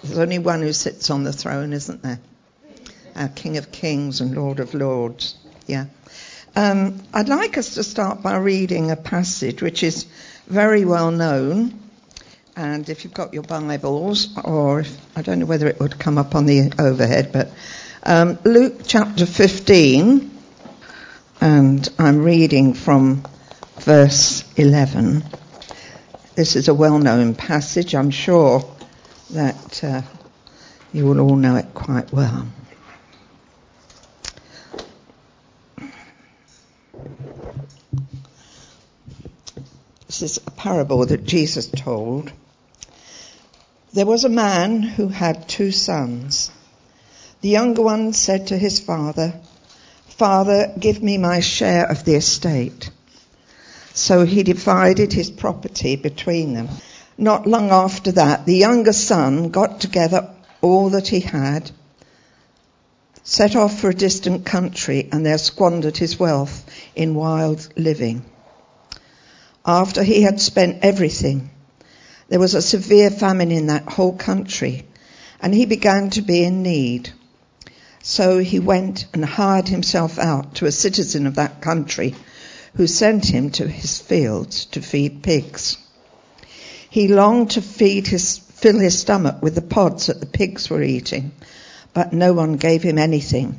There's only one who sits on the throne, isn't there? Our King of Kings and Lord of Lords. Yeah. I'd like us to start by reading a passage which is very well known. And if you've got your Bibles, or I don't know whether it would come up on the overhead, but Luke chapter 15, and I'm reading from verse 11. This is a well-known passage. I'm sure that you will all know it quite well. This is a parable that Jesus told. There was a man who had 2 sons. The younger one said to his father, "Father, give me my share of the estate." So he divided his property between them. Not long after that, the younger son got together all that he had, set off for a distant country, and there squandered his wealth in wild living. After he had spent everything, there was a severe famine in that whole country, and he began to be in need. So he went and hired himself out to a citizen of that country, who sent him to his fields to feed pigs. He longed to fill his stomach with the pods that the pigs were eating, but no one gave him anything.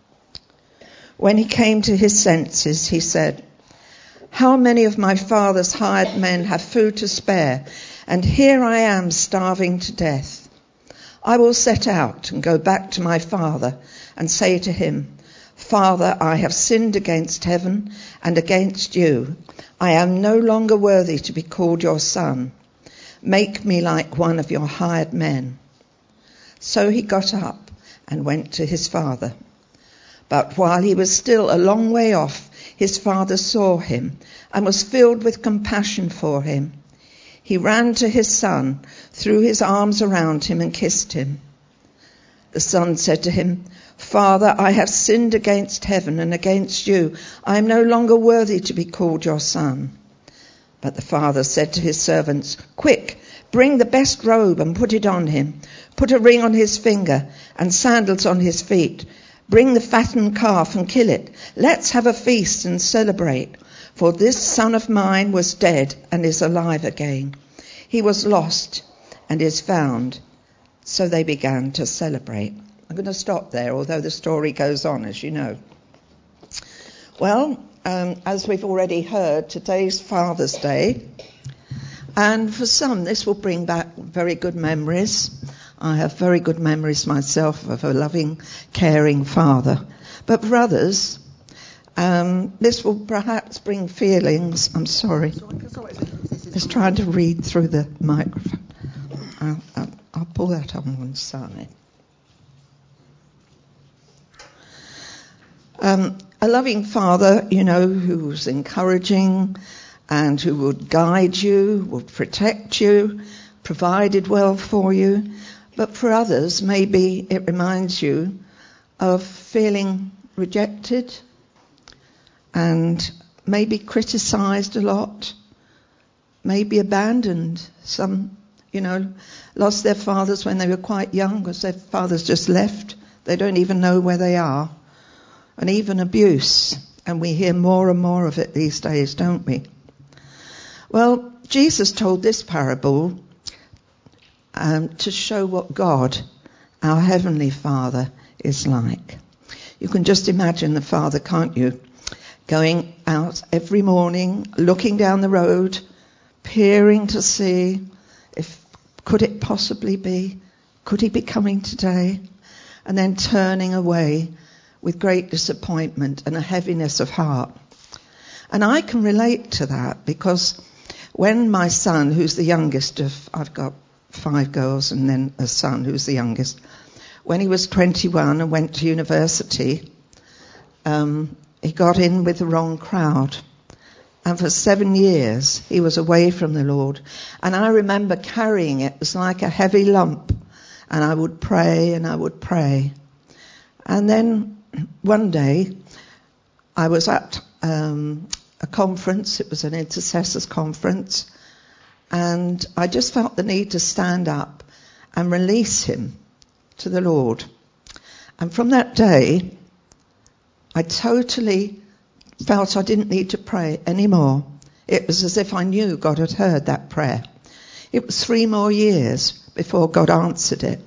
When he came to his senses, he said, "How many of my father's hired men have food to spare, and here I am starving to death? I will set out and go back to my father and say to him, 'Father, I have sinned against heaven and against you. I am no longer worthy to be called your son. Make me like one of your hired men.' So he got up and went to his father. But while he was still a long way off, his father saw him and was filled with compassion for him. He ran to his son, threw his arms around him and kissed him. The son said to him, 'Father, I have sinned against heaven and against you. I am no longer worthy to be called your son.' But the father said to his servants, 'Quick, bring the best robe and put it on him. Put a ring on his finger and sandals on his feet. Bring the fattened calf and kill it. Let's have a feast and celebrate. For this son of mine was dead and is alive again. He was lost and is found.' So they began to celebrate." I'm going to stop there, although the story goes on, as you know. Well, as we've already heard, today's Father's Day. And for some, this will bring back very good memories. I have very good memories myself of a loving, caring father. But for others, this will perhaps bring feelings. I'm sorry. Just trying to read through the microphone. I'll pull that on one side. A loving father, who's encouraging and who would guide you, would protect you, provided well for you. But for others, maybe it reminds you of feeling rejected and maybe criticised a lot, maybe abandoned. Some, lost their fathers when they were quite young because their fathers just left. They don't even know where they are. And even abuse. And we hear more and more of it these days, don't we? Well, Jesus told this parable to show what God, our Heavenly Father, is like. You can just imagine the Father, can't you? Going out every morning, looking down the road, peering to see could it possibly be? Could he be coming today? And then turning away with great disappointment and a heaviness of heart. And I can relate to that because when my son, who's the youngest I've got 5 girls and then a son who's the youngest, when he was 21 and went to university, he got in with the wrong crowd. And for 7 years, he was away from the Lord. And I remember carrying it. It was like a heavy lump. And I would pray and I would pray. And then one day, I was at a conference. It was an intercessors conference. And I just felt the need to stand up and release him to the Lord. And from that day, I totally felt I didn't need to pray anymore. It was as if I knew God had heard that prayer. It was 3 more years before God answered it.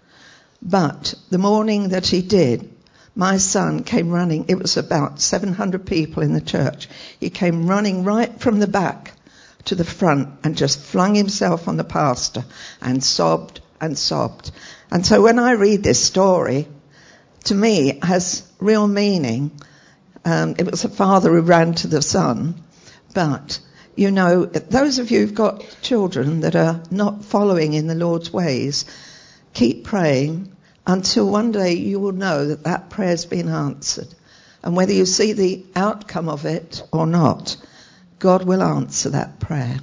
But the morning that he did, my son came running. It was about 700 people in the church. He came running right from the back to the front and just flung himself on the pastor and sobbed and sobbed. And so when I read this story, to me it has real meaning. It was a father who ran to the son. But, you know, those of you who've got children that are not following in the Lord's ways, keep praying until one day you will know that that prayer's been answered. And whether you see the outcome of it or not, God will answer that prayer.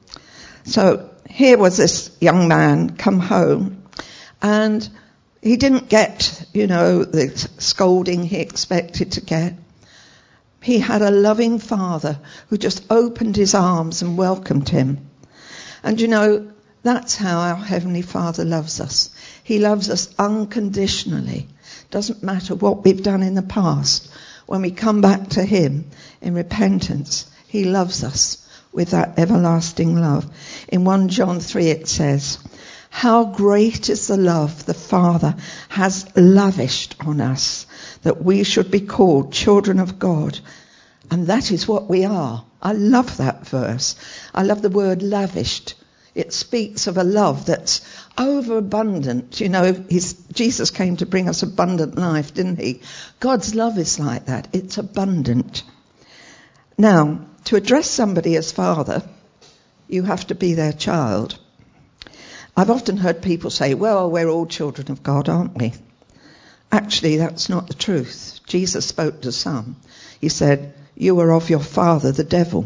So here was this young man come home, and he didn't get, you know, the scolding he expected to get. He had a loving father who just opened his arms and welcomed him. And you know, that's how our Heavenly Father loves us. He loves us unconditionally. Doesn't matter what we've done in the past. When we come back to him in repentance, he loves us with that everlasting love. In 1 John 3 it says, "How great is the love the Father has lavished on us, that we should be called children of God." And that is what we are. I love that verse. I love the word lavished. It speaks of a love that's overabundant. You know, Jesus came to bring us abundant life, didn't he? God's love is like that. It's abundant. Now, to address somebody as father, you have to be their child. I've often heard people say, well, we're all children of God, aren't we? Actually, that's not the truth. Jesus spoke to some. He said, you are of your father, the devil.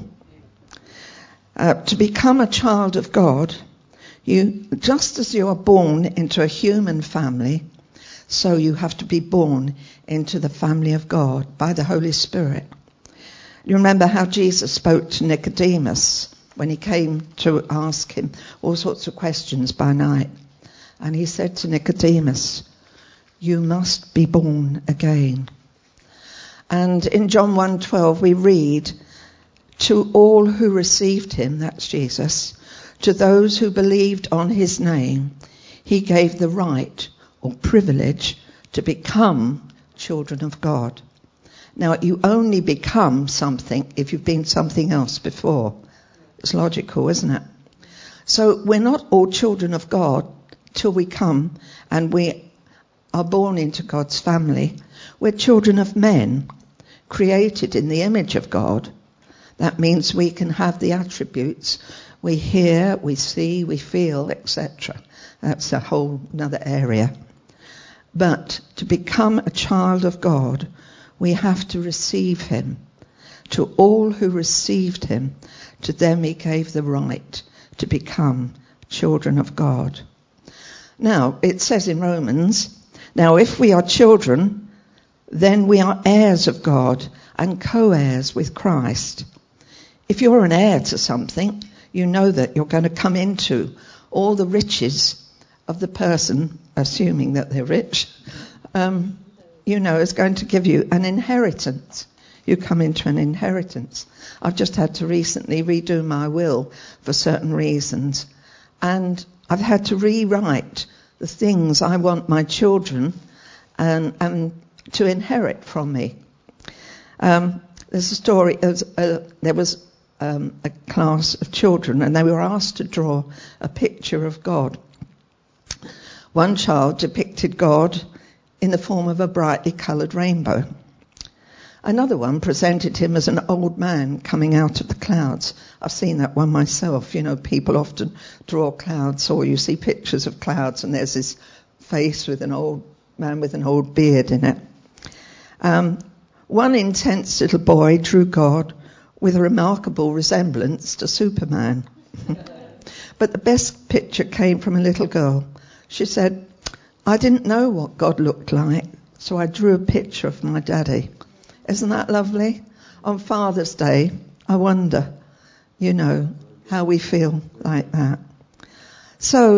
To become a child of God, just as you are born into a human family, so you have to be born into the family of God by the Holy Spirit. You remember how Jesus spoke to Nicodemus when he came to ask him all sorts of questions by night. And he said to Nicodemus, you must be born again. And in John 1:12 we read, to all who received him, that's Jesus, to those who believed on his name, he gave the right or privilege to become children of God. Now, you only become something if you've been something else before. It's logical, isn't it? So we're not all children of God till we come and we are born into God's family. We're children of men, created in the image of God. That means we can have the attributes. We hear, we see, we feel, etc. That's a whole another area. But to become a child of God, we have to receive him. To all who received him, to them he gave the right to become children of God. Now, it says in Romans, now if we are children, then we are heirs of God and co-heirs with Christ. If you're an heir to something, you know that you're going to come into all the riches of the person, assuming that they're rich, is going to give you an inheritance. You come into an inheritance. I've just had to recently redo my will for certain reasons. And I've had to rewrite the things I want my children and to inherit from me. There's a story, there was a class of children and they were asked to draw a picture of God. One child depicted God in the form of a brightly coloured rainbow. Another one presented him as an old man coming out of the clouds. I've seen that one myself. You know, people often draw clouds, or you see pictures of clouds and there's this face with an old man with an old beard in it. One intense little boy drew God with a remarkable resemblance to Superman. But the best picture came from a little girl. She said, I didn't know what God looked like, so I drew a picture of my daddy. Isn't that lovely? On Father's Day, I wonder, how we feel like that. So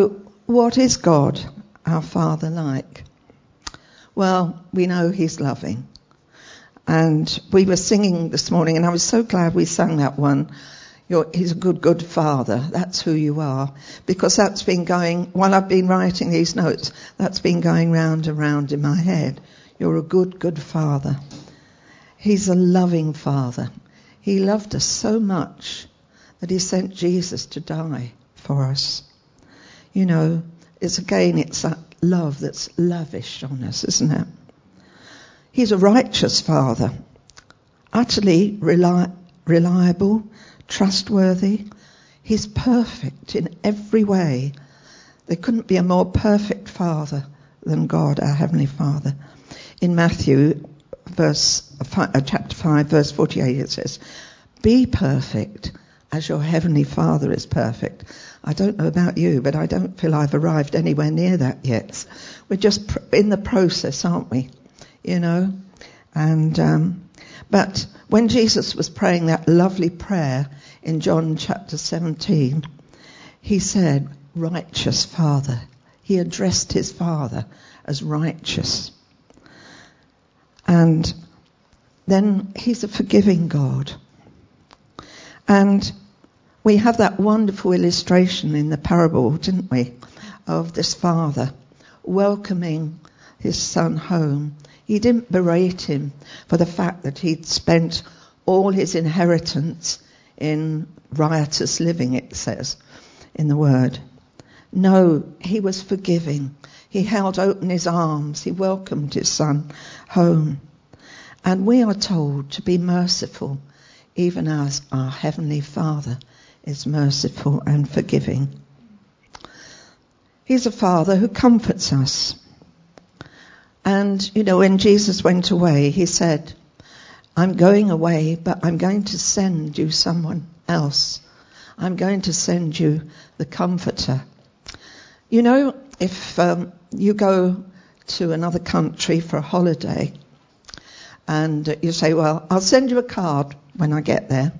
what is God, our Father, like? Well, we know he's loving. And we were singing this morning, and I was so glad we sang that one. He's a good, good Father. That's who you are. Because that's been going, while I've been writing these notes, that's been going round and round in my head. You're a good, good Father. He's a loving Father. He loved us so much that he sent Jesus to die for us. You know, it's that love that's lavish on us, isn't it? He's a righteous Father, utterly reliable, trustworthy. He's perfect in every way. There couldn't be a more perfect Father than God, our Heavenly Father. In Matthew chapter 5, verse 48, it says, "Be perfect as your Heavenly Father is perfect." I don't know about you, but I don't feel I've arrived anywhere near that yet. We're just in the process, aren't we? You know? And but when Jesus was praying that lovely prayer in John chapter 17, he said, "Righteous Father." He addressed his Father as righteous. And then he's a forgiving God. And we have that wonderful illustration in the parable, didn't we, of this father welcoming his son home. He didn't berate him for the fact that he'd spent all his inheritance in riotous living, it says in the word. No, he was forgiving. He held open his arms. He welcomed his son home. And we are told to be merciful, even as our Heavenly Father is merciful and forgiving. He's a Father who comforts us. And, you know, when Jesus went away, he said, "I'm going away, but I'm going to send you someone else. I'm going to send you the Comforter." You know, if you go to another country for a holiday and you say, "Well, I'll send you a card when I get there,"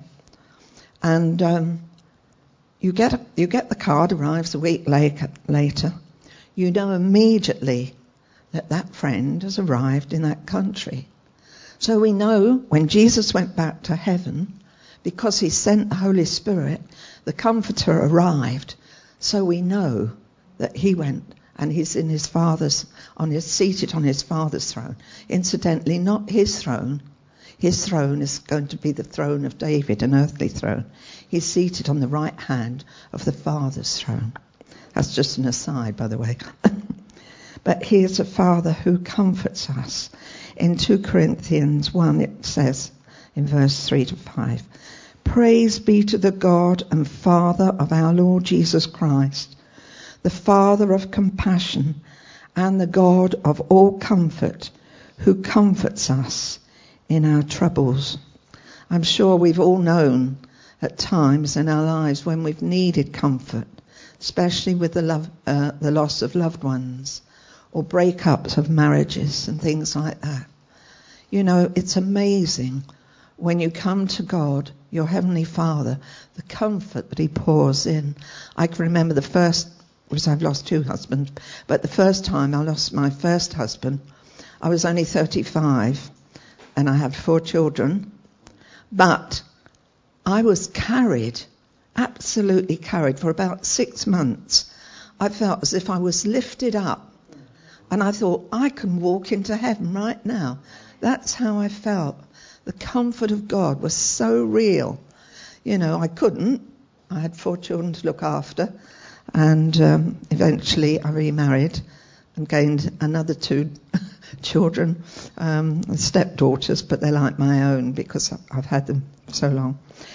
and you get the card, arrives a week later, you know immediately that friend has arrived in that country. So we know when Jesus went back to heaven, because he sent the Holy Spirit, the Comforter arrived. So we know that he went and he's in his Father's, seated on his Father's throne. Incidentally, not his throne. His throne is going to be the throne of David, an earthly throne. He's seated on the right hand of the Father's throne. That's just an aside, by the way. But he is a Father who comforts us. In 2 Corinthians 1, it says in verse 3 to 5, "Praise be to the God and Father of our Lord Jesus Christ, the Father of compassion and the God of all comfort, who comforts us in our troubles." I'm sure we've all known at times in our lives when we've needed comfort, especially with the loss of loved ones or breakups of marriages and things like that. You know, it's amazing when you come to God, your Heavenly Father, the comfort that he pours in. I can remember the first, because I've lost 2 husbands, but the first time I lost my first husband, I was only 35 and I had 4 children, but I was carried, absolutely carried for about 6 months. I felt as if I was lifted up and I thought, I can walk into heaven right now. That's how I felt. The comfort of God was so real. You know, I couldn't. I had 4 children to look after. And eventually I remarried and gained another 2 children, stepdaughters, but they're like my own because I've had them so long.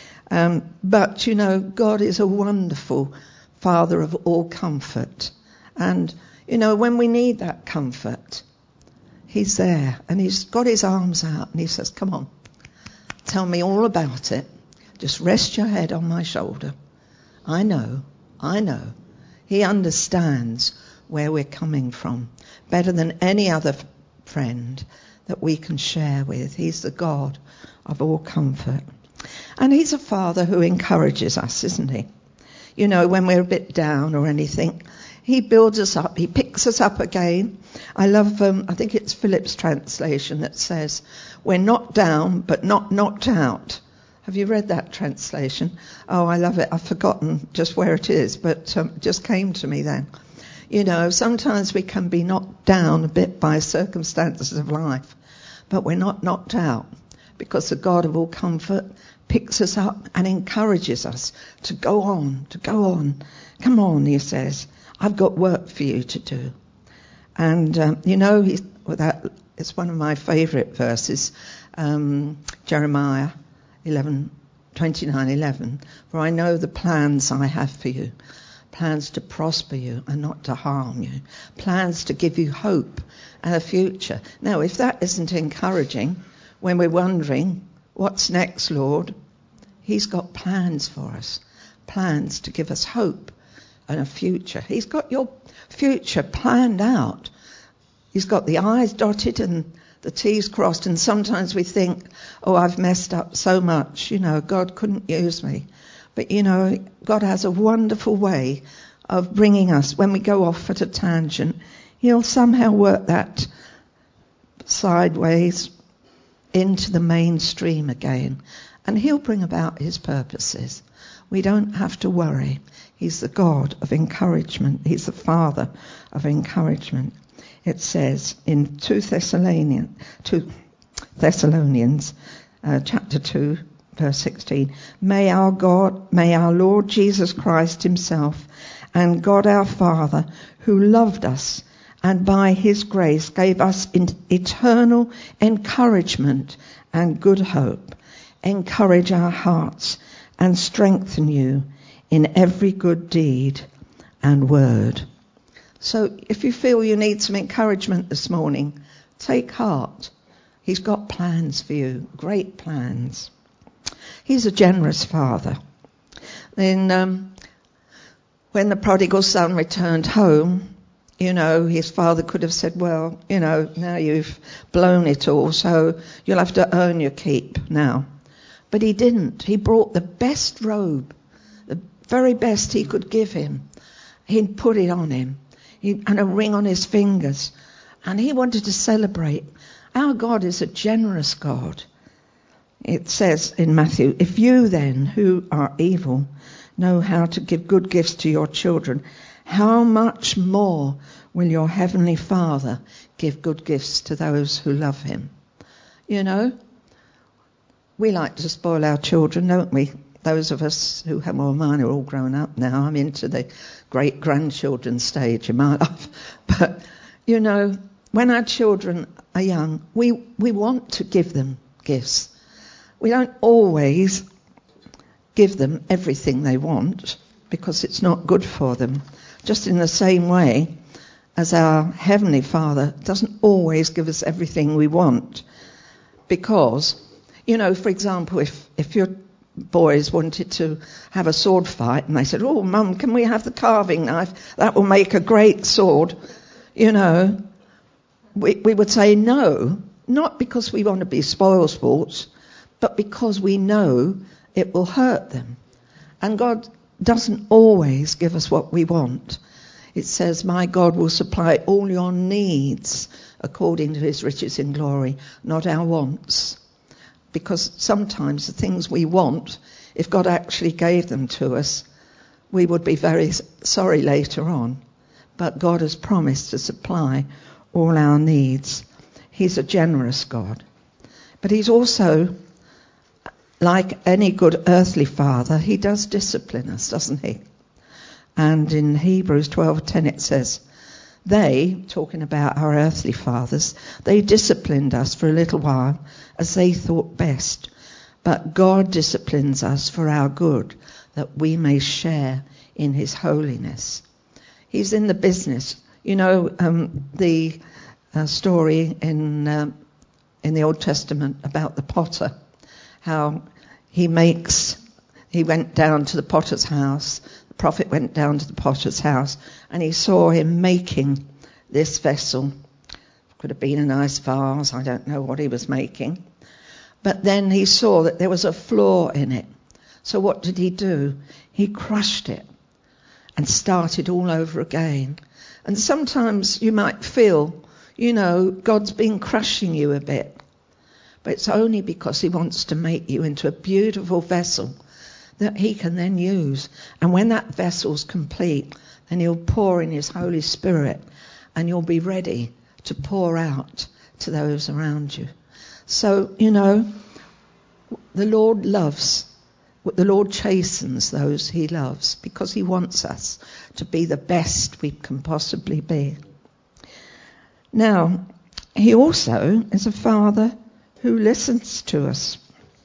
But, you know, God is a wonderful Father of all comfort. And, you know, when we need that comfort, he's there and he's got his arms out and he says, "Come on, tell me all about it. Just rest your head on my shoulder. I know. He understands where we're coming from better than any other friend that we can share with. He's the God of all comfort. And he's a Father who encourages us, isn't he? You know, when we're a bit down or anything, He builds us up. He picks us up again. I love, I think it's Philip's translation that says, we're knocked down, but not knocked out. Have you read that translation? Oh, I love it. I've forgotten just where it is, but it just came to me then. You know, sometimes we can be knocked down a bit by circumstances of life, but we're not knocked out, because the God of all comfort picks us up and encourages us to go on, to go on. Come on, he says, I've got work for you to do. And, you know, it's one of my favourite verses, Jeremiah 29:11. For I know the plans I have for you, plans to prosper you and not to harm you, plans to give you hope and a future. Now, if that isn't encouraging, when we're wondering, what's next, Lord? He's got plans for us, plans to give us hope and a future. He's got your future planned out. He's got the I's dotted and the T's crossed, and sometimes we think, oh, I've messed up so much, you know, God couldn't use me. But, you know, God has a wonderful way of bringing us, when we go off at a tangent, he'll somehow work that sideways into the mainstream again, and he'll bring about his purposes. We don't have to worry. He's the God of encouragement. He's the Father of encouragement. It says in 2 Thessalonians chapter 2, verse 16, may our Lord Jesus Christ himself and God our Father, who loved us and by his grace gave us eternal encouragement and good hope, encourage our hearts and strengthen you in every good deed and word. So if you feel you need some encouragement this morning, take heart. He's got plans for you, great plans. He's a generous Father. Then when the prodigal son returned home, you know, his father could have said, well, you know, now you've blown it all, so you'll have to earn your keep now. But he didn't. He brought the best robe, the very best he could give him. He'd put it on him, and a ring on his fingers. And he wanted to celebrate. Our God is a generous God. It says in Matthew, if you then, who are evil, know how to give good gifts to your children, how much more will your heavenly Father give good gifts to those who love him? You know, we like to spoil our children, don't we? Those of us who have, well, mine are all grown up now. I'm into the great-grandchildren stage in my life. But, you know, when our children are young, we want to give them gifts. We don't always give them everything they want because it's not good for them. Just in the same way as our Heavenly Father doesn't always give us everything we want. Because, you know, for example, if your boys wanted to have a sword fight and they said, oh, Mum, can we have the carving knife? That will make a great sword. You know, we would say no, not because we want to be spoil sports, but because we know it will hurt them. And God doesn't always give us what we want. It says, my God will supply all your needs according to his riches in glory, not our wants. Because sometimes the things we want, if God actually gave them to us, we would be very sorry later on. But God has promised to supply all our needs. He's a generous God. But he's also, like any good earthly father, he does discipline us, doesn't he? And in Hebrews 12:10 it says, they, talking about our earthly fathers, they disciplined us for a little while as they thought best. But God disciplines us for our good, that we may share in his holiness. He's in the business. You know, the story in the Old Testament about the potter, how he went down to the potter's house. The prophet went down to the potter's house and he saw him making this vessel. Could have been a nice vase. I don't know what he was making. But then he saw that there was a flaw in it. So what did he do? He crushed it. and start it all over again. And sometimes you might feel, God's been crushing you a bit. But it's only because he wants to make you into a beautiful vessel that he can then use. And when that vessel's complete, then he'll pour in his Holy Spirit and you'll be ready to pour out to those around you. So, the Lord chastens those he loves because he wants us to be the best we can possibly be. Now, he also is a father who listens to us.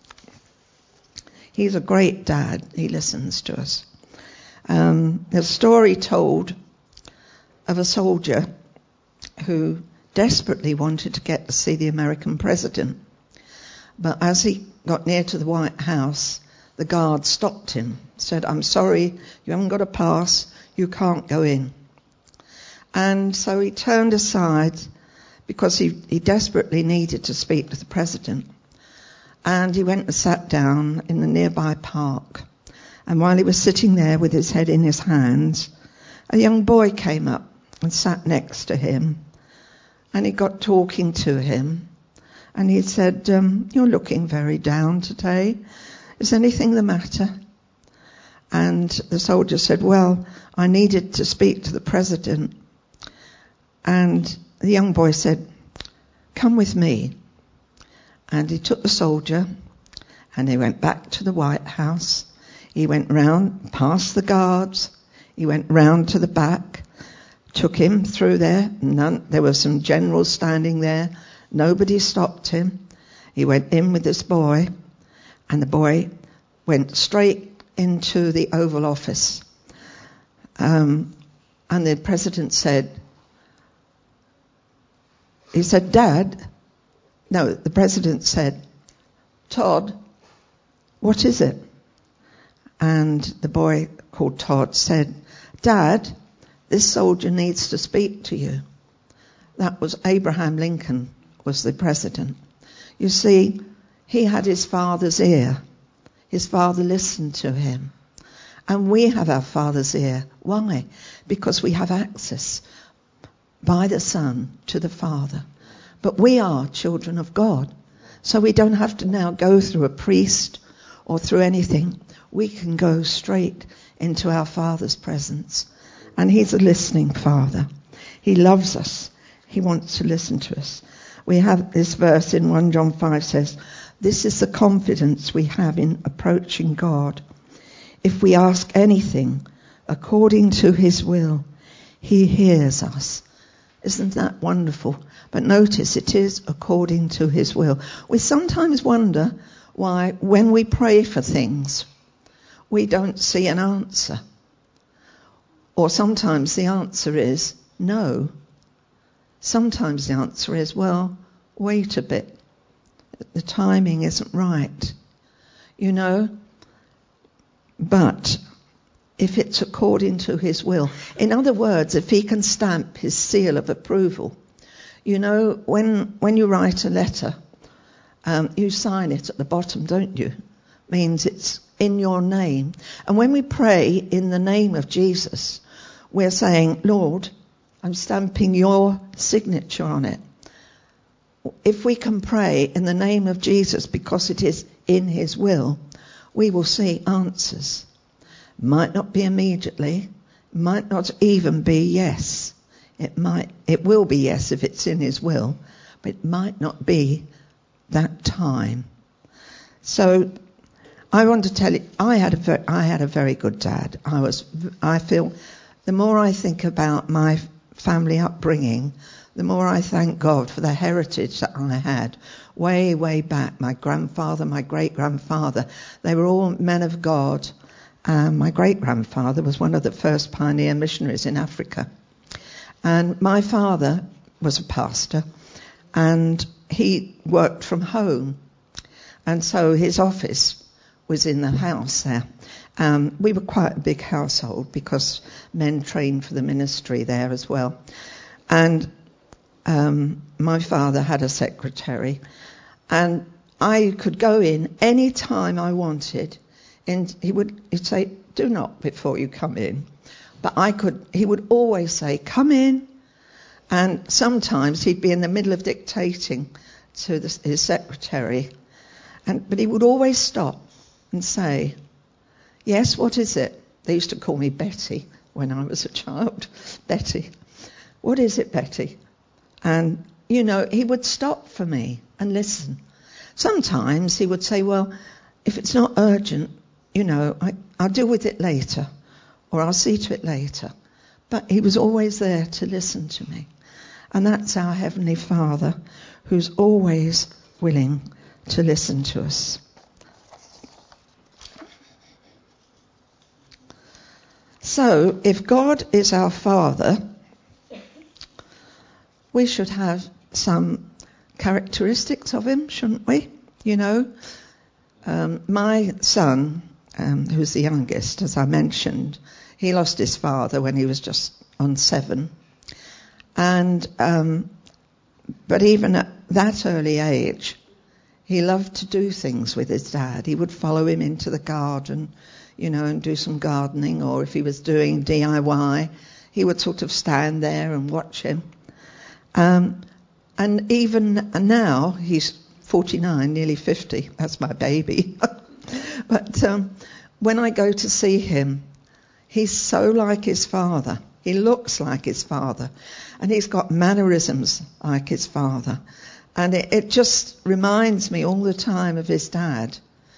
He's a great dad. He listens to us. There's a story told of a soldier who desperately wanted to get to see the American president. But as he got near to the White House, the guard stopped him, said, "I'm sorry, you haven't got a pass, you can't go in." And so he turned aside because he desperately needed to speak to the president. And he went and sat down in the nearby park. And while he was sitting there with his head in his hands, a young boy came up and sat next to him. And he got talking to him. And he said, "You're looking very down today. Is anything the matter?" And the soldier said, "Well, I needed to speak to the president." And the young boy said, "Come with me." And he took the soldier and they went back to the White House. He went round, past the guards. He went round to the back, took him through there. There were some generals standing there. Nobody stopped him. He went in with this boy, and the boy went straight into the Oval Office. And the president said, "Dad," no, the president said, "Todd, what is it?" And the boy called Todd said, "Dad, this soldier needs to speak to you." That was Abraham Lincoln, was the president. You see, he had his father's ear. His father listened to him. And we have our father's ear. Why? Because we have access by the Son to the Father. But we are children of God. So we don't have to now go through a priest or through anything. We can go straight into our Father's presence. And he's a listening Father. He loves us. He wants to listen to us. We have this verse in 1 John 5 says, "This is the confidence we have in approaching God. If we ask anything according to his will, he hears us." Isn't that wonderful? But notice it is according to his will. We sometimes wonder why when we pray for things, we don't see an answer. Or sometimes the answer is no. Sometimes the answer is, well, wait a bit. The timing isn't right. But if it's according to his will, in other words, if he can stamp his seal of approval, when you write a letter, you sign it at the bottom, don't you? Means it's in your name. And when we pray in the name of Jesus, we're saying, "Lord, I'm stamping your signature on it." If we can pray in the name of Jesus because it is in his will, we will see answers. Might not be immediately, might not even be yes. It will be yes if it's in his will, but it might not be that time. So I want to tell you, I had a very good dad. I feel the more I think about my family upbringing, the more I thank God for the heritage that I had way, way back. My grandfather, my great-grandfather, they were all men of God. My great-grandfather was one of the first pioneer missionaries in Africa. And my father was a pastor, and he worked from home. And so his office was in the house there. We were quite a big household because men trained for the ministry there as well. And my father had a secretary, and I could go in any time I wanted, and he'd say, "Do knock before you come in." But he would always say, come in. And sometimes he'd be in the middle of dictating to his secretary. But he would always stop and say, yes, what is it? They used to call me Betty when I was a child. Betty. What is it, Betty? And, he would stop for me and listen. Sometimes he would say, well, if it's not urgent, I'll deal with it later, or I'll see to it later. But he was always there to listen to me. And that's our Heavenly Father, who's always willing to listen to us. So, if God is our Father, we should have some characteristics of him, shouldn't we? My son, who's the youngest, as I mentioned, he lost his father when he was just on 7. And but even at that early age, he loved to do things with his dad. He would follow him into the garden, and do some gardening, or if he was doing DIY, he would sort of stand there and watch him. And even now, he's 49, nearly 50. That's my baby. But when I go to see him, he's so like his father. He looks like his father. And he's got mannerisms like his father. And it just reminds me all the time of his dad,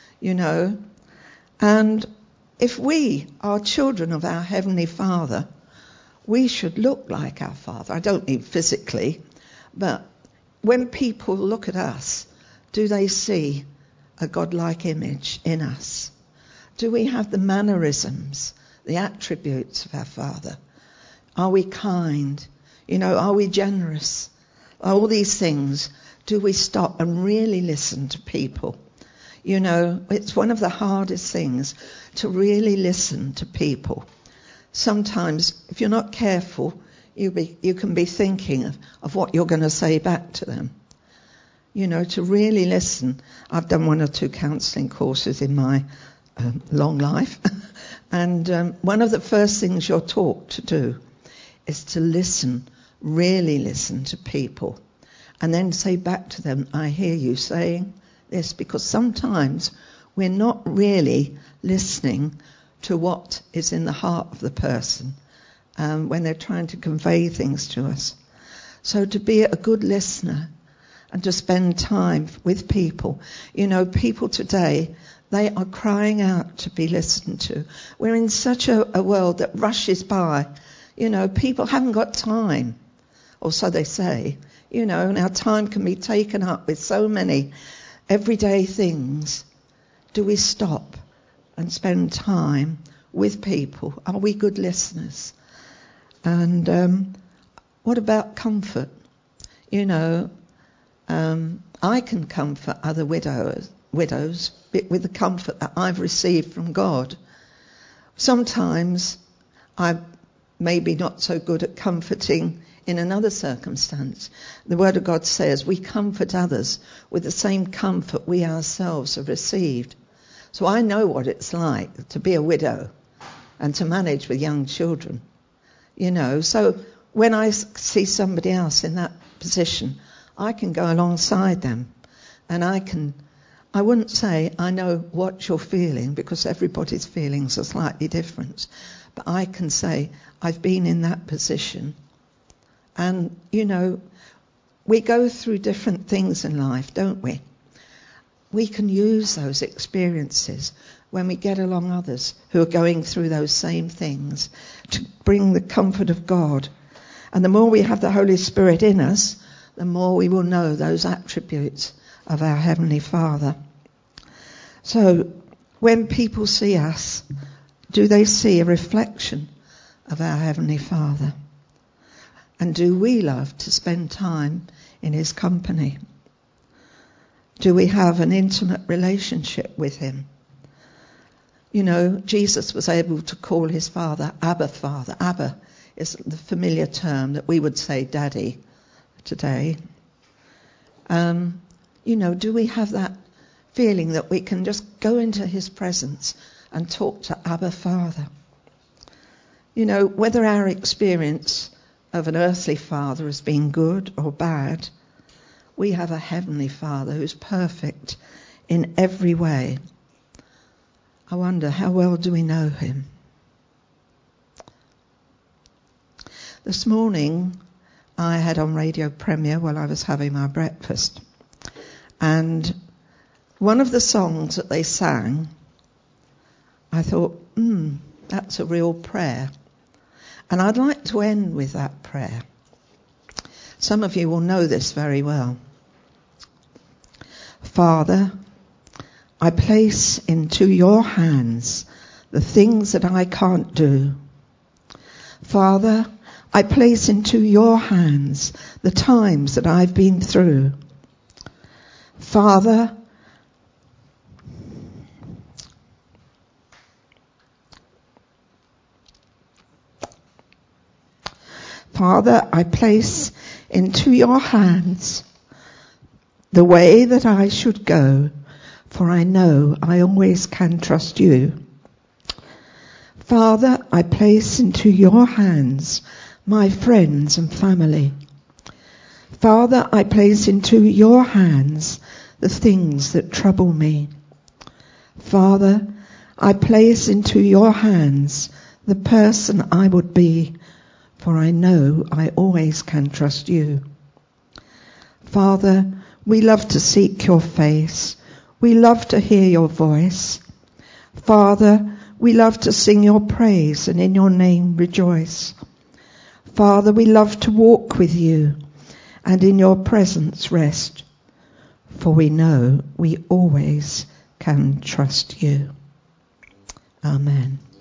And if we are children of our Heavenly Father, we should look like our Father. I don't mean physically, but when people look at us, do they see a godlike image in us? Do we have the mannerisms, the attributes of our Father? Are we kind? Are we generous? All these things, do we stop and really listen to people? It's one of the hardest things to really listen to people. Sometimes, if you're not careful, you can be thinking of what you're going to say back to them. To really listen. I've done 1 or 2 counselling courses in my long life. And one of the first things you're taught to do is to listen, really listen to people. And then say back to them, I hear you saying this, because sometimes we're not really listening to what is in the heart of the person when they're trying to convey things to us. So to be a good listener and to spend time with people. People today, they are crying out to be listened to. We're in such a world that rushes by. People haven't got time, or so they say. And our time can be taken up with so many everyday things. Do we stop and spend time with people? Are we good listeners? And what about comfort? I can comfort other widows with the comfort that I've received from God. Sometimes I'm maybe not so good at comforting in another circumstance. The Word of God says we comfort others with the same comfort we ourselves have received. So I know what it's like to be a widow and to manage with young children. So when I see somebody else in that position, I can go alongside them, and I wouldn't say I know what you're feeling, because everybody's feelings are slightly different, but I can say I've been in that position. And, we go through different things in life, don't we? We can use those experiences when we get along others who are going through those same things to bring the comfort of God. And the more we have the Holy Spirit in us, the more we will know those attributes of our Heavenly Father. So when people see us, do they see a reflection of our Heavenly Father? And do we love to spend time in his company? Do we have an intimate relationship with him? Jesus was able to call his Father Abba Father. Abba is the familiar term that we would say Daddy today. Do we have that feeling that we can just go into his presence and talk to Abba Father? You know, whether our experience of an earthly father has been good or bad, we have a heavenly Father who's perfect in every way. I wonder, how well do we know him? This morning I had on Radio Premier while I was having my breakfast, and one of the songs that they sang, I thought, that's a real prayer. And I'd like to end with that prayer. Some of you will know this very well. Father, I place into your hands the things that I can't do. Father, I place into your hands the times that I've been through. Father, I place into your hands the way that I should go, for I know I always can trust you. Father, I place into your hands my friends and family. Father, I place into your hands the things that trouble me. Father, I place into your hands the person I would be, for I know I always can trust you. Father, we love to seek your face. We love to hear your voice. Father, we love to sing your praise and in your name rejoice. Father, we love to walk with you and in your presence rest, for we know we always can trust you. Amen.